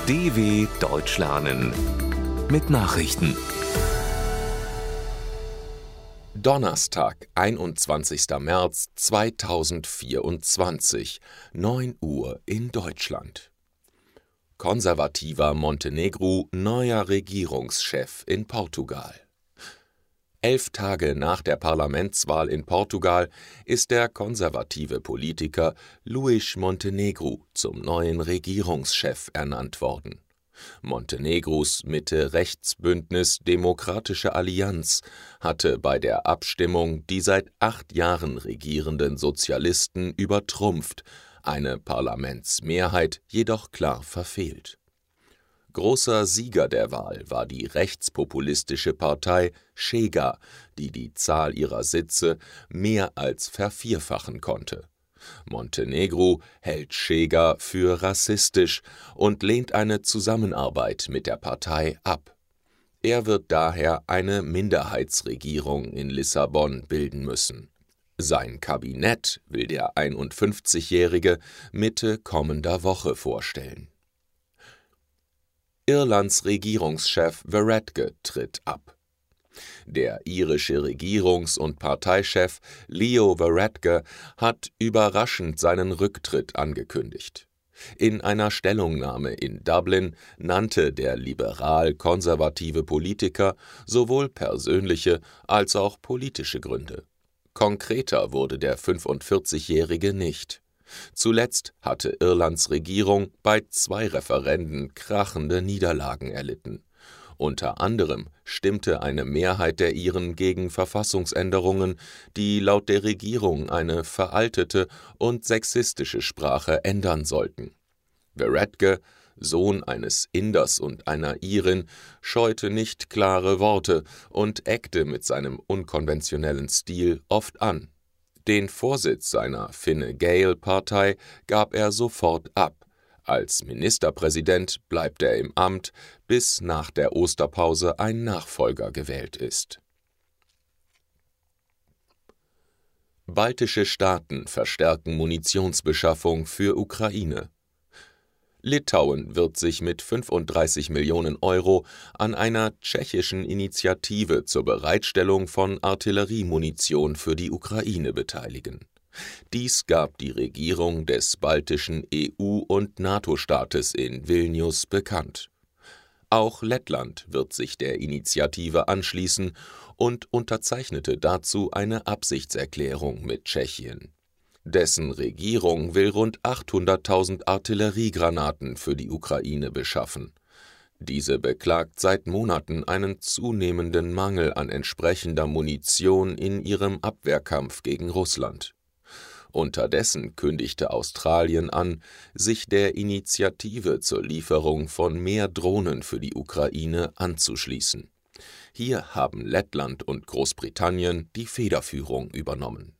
DW Deutsch lernen mit Nachrichten. Donnerstag, 21. März 2024, 9 Uhr in Deutschland. Konservativer Montenegro neuer Regierungschef in Portugal. 11 Tage nach der Parlamentswahl in Portugal ist der konservative Politiker Luís Montenegro zum neuen Regierungschef ernannt worden. Montenegros Mitte-Rechts-Bündnis Demokratische Allianz hatte bei der Abstimmung die seit 8 Jahren regierenden Sozialisten übertrumpft, eine Parlamentsmehrheit jedoch klar verfehlt. Großer Sieger der Wahl war die rechtspopulistische Partei Chega, die die Zahl ihrer Sitze mehr als vervierfachen konnte. Montenegro hält Chega für rassistisch und lehnt eine Zusammenarbeit mit der Partei ab. Er wird daher eine Minderheitsregierung in Lissabon bilden müssen. Sein Kabinett will der 51-Jährige Mitte kommender Woche vorstellen. Irlands Regierungschef Varadkar tritt ab. Der irische Regierungs- und Parteichef Leo Varadkar hat überraschend seinen Rücktritt angekündigt. In einer Stellungnahme in Dublin nannte der liberal-konservative Politiker sowohl persönliche als auch politische Gründe. Konkreter wurde der 45-Jährige nicht. Zuletzt hatte Irlands Regierung bei 2 Referenden krachende Niederlagen erlitten. Unter anderem stimmte eine Mehrheit der Iren gegen Verfassungsänderungen, die laut der Regierung eine veraltete und sexistische Sprache ändern sollten. Varadkar, Sohn eines Inders und einer Irin, scheute nicht klare Worte und eckte mit seinem unkonventionellen Stil oft an. Den Vorsitz seiner Fine Gael-Partei gab er sofort ab. Als Ministerpräsident bleibt er im Amt, bis nach der Osterpause ein Nachfolger gewählt ist. Baltische Staaten verstärken Munitionsbeschaffung für Ukraine. Litauen wird sich mit 35 Millionen Euro an einer tschechischen Initiative zur Bereitstellung von Artilleriemunition für die Ukraine beteiligen. Dies gab die Regierung des baltischen EU- und NATO-Staates in Vilnius bekannt. Auch Lettland wird sich der Initiative anschließen und unterzeichnete dazu eine Absichtserklärung mit Tschechien. Dessen Regierung will rund 800.000 Artilleriegranaten für die Ukraine beschaffen. Diese beklagt seit Monaten einen zunehmenden Mangel an entsprechender Munition in ihrem Abwehrkampf gegen Russland. Unterdessen kündigte Australien an, sich der Initiative zur Lieferung von mehr Drohnen für die Ukraine anzuschließen. Hier haben Lettland und Großbritannien die Federführung übernommen.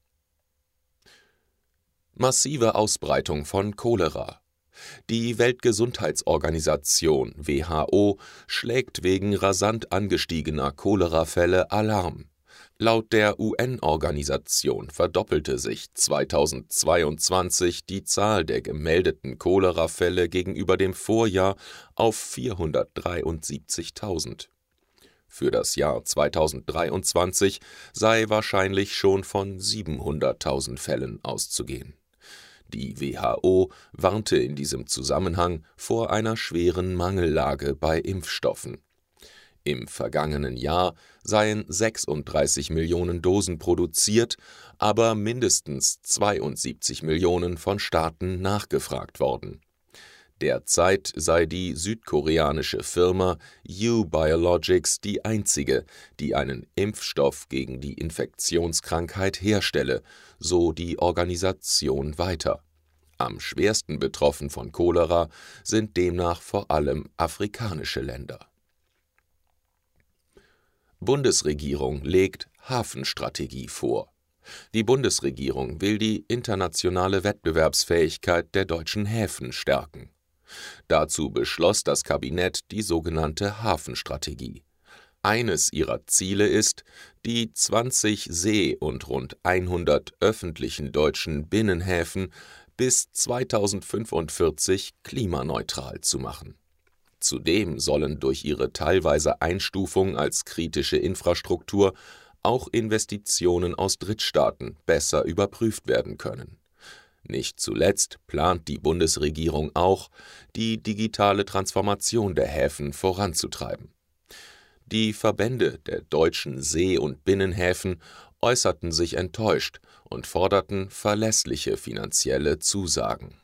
Massive Ausbreitung von Cholera. Die Weltgesundheitsorganisation WHO schlägt wegen rasant angestiegener Cholerafälle Alarm. Laut der UN-Organisation verdoppelte sich 2022 die Zahl der gemeldeten Cholerafälle gegenüber dem Vorjahr auf 473.000. Für das Jahr 2023 sei wahrscheinlich schon von 700.000 Fällen auszugehen. Die WHO warnte in diesem Zusammenhang vor einer schweren Mangellage bei Impfstoffen. Im vergangenen Jahr seien 36 Millionen Dosen produziert, aber mindestens 72 Millionen von Staaten nachgefragt worden. Derzeit sei die südkoreanische Firma U-Biologics die einzige, die einen Impfstoff gegen die Infektionskrankheit herstelle, so die Organisation weiter. Am schwersten betroffen von Cholera sind demnach vor allem afrikanische Länder. Bundesregierung legt Hafenstrategie vor. Die Bundesregierung will die internationale Wettbewerbsfähigkeit der deutschen Häfen stärken. Dazu beschloss das Kabinett die sogenannte Hafenstrategie. Eines ihrer Ziele ist, die 20 See- und rund 100 öffentlichen deutschen Binnenhäfen bis 2045 klimaneutral zu machen. Zudem sollen durch ihre teilweise Einstufung als kritische Infrastruktur auch Investitionen aus Drittstaaten besser überprüft werden können. Nicht zuletzt plant die Bundesregierung auch, die digitale Transformation der Häfen voranzutreiben. Die Verbände der deutschen See- und Binnenhäfen äußerten sich enttäuscht und forderten verlässliche finanzielle Zusagen.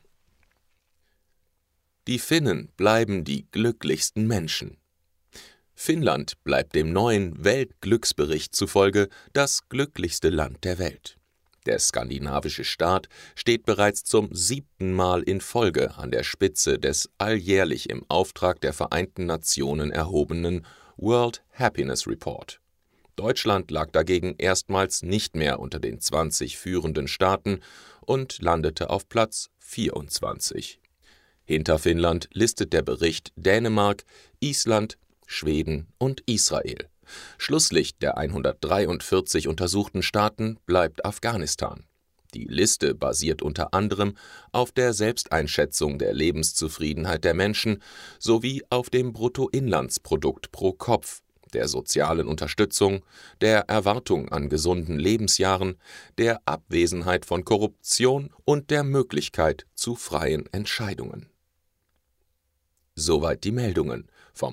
Die Finnen bleiben die glücklichsten Menschen. Finnland bleibt dem neuen Weltglücksbericht zufolge das glücklichste Land der Welt. Der skandinavische Staat steht bereits zum 7. Mal in Folge an der Spitze des alljährlich im Auftrag der Vereinten Nationen erhobenen World Happiness Report. Deutschland lag dagegen erstmals nicht mehr unter den 20 führenden Staaten und landete auf Platz 24. Hinter Finnland listet der Bericht Dänemark, Island, Schweden und Israel. Schlusslicht der 143 untersuchten Staaten bleibt Afghanistan. Die Liste basiert unter anderem auf der Selbsteinschätzung der Lebenszufriedenheit der Menschen sowie auf dem Bruttoinlandsprodukt pro Kopf, der sozialen Unterstützung, der Erwartung an gesunden Lebensjahren, der Abwesenheit von Korruption und der Möglichkeit zu freien Entscheidungen. Soweit die Meldungen vom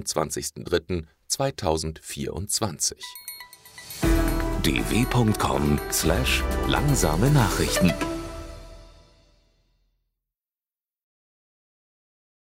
21.03.2024. dw.com/langsame Nachrichten